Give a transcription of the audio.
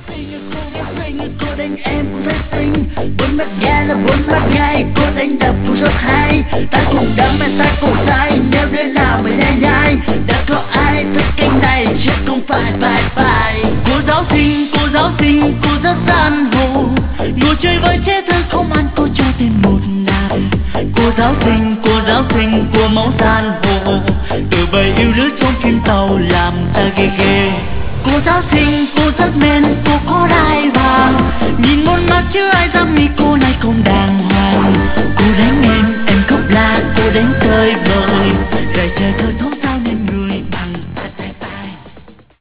Cô đánh em cũng thấy xinh, bốn mắt nghe là bốn mắt ngay, cô đánh đập cũng rất hay. Ta cùng đắm mà ta cùng say, nếu đứa nào mới nhai nhai. Đã có ai thích cái này chứ không phải phải. Cô giáo xinh, cô rất gian hồ, ngồi chơi với trẻ thơ không ăn cô cho thêm một nàng. Cô giáo xinh, của mẫu gian hồ, từ bầy yêu lứa trong phim tàu làm ta ghê ghê. Cô giáo xinh, cô rất men, cô có đai vàng, nhìn một mắt chứ ai dám nghĩ cô